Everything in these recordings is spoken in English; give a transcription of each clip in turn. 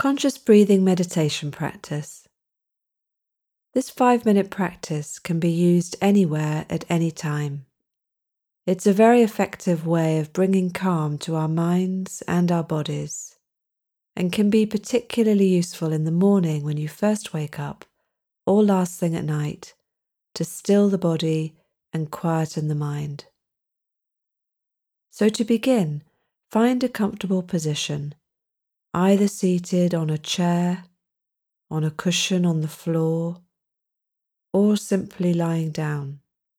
Conscious breathing meditation practice. This 5-minute practice can be used anywhere at any time. It's a very effective way of bringing calm to our minds and our bodies, and can be particularly useful in the morning when you first wake up or last thing at night to still the body and quieten the mind. So to begin, find a comfortable position, either seated on a chair, on a cushion on the floor, or simply lying down.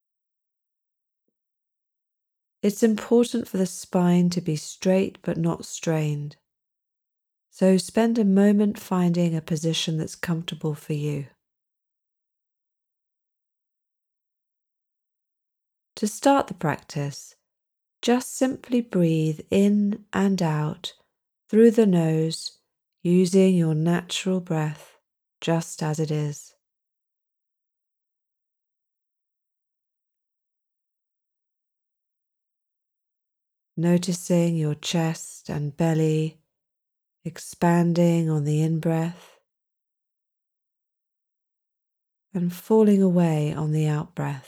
It's important for the spine to be straight but not strained, so spend a moment finding a position that's comfortable for you. To start the practice, just simply breathe in and out through the nose using your natural breath just as it is. Noticing your chest and belly expanding on the in-breath and falling away on the out-breath.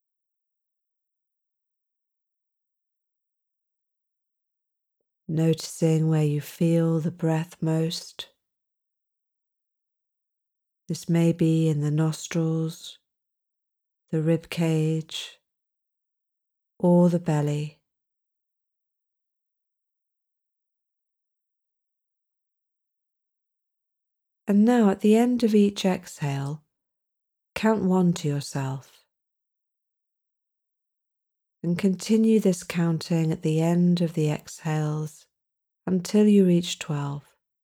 Noticing where you feel the breath most. This may be in the nostrils, the rib cage, or the belly. And now at the end of each exhale, count 1 to yourself. And continue this counting at the end of the exhales until you reach 12.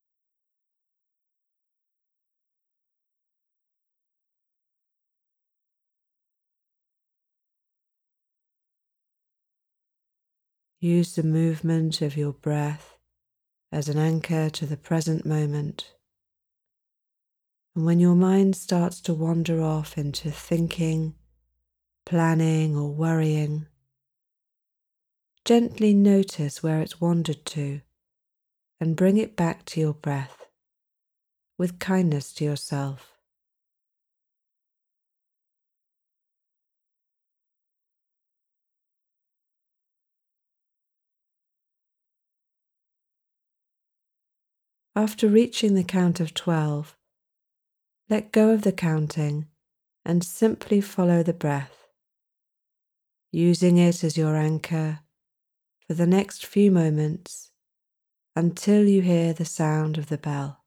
Use the movement of your breath as an anchor to the present moment. And when your mind starts to wander off into thinking, planning, or worrying, gently notice where it's wandered to and bring it back to your breath with kindness to yourself. After reaching the count of 12, let go of the counting and simply follow the breath, using it as your anchor for the next few moments until you hear the sound of the bell.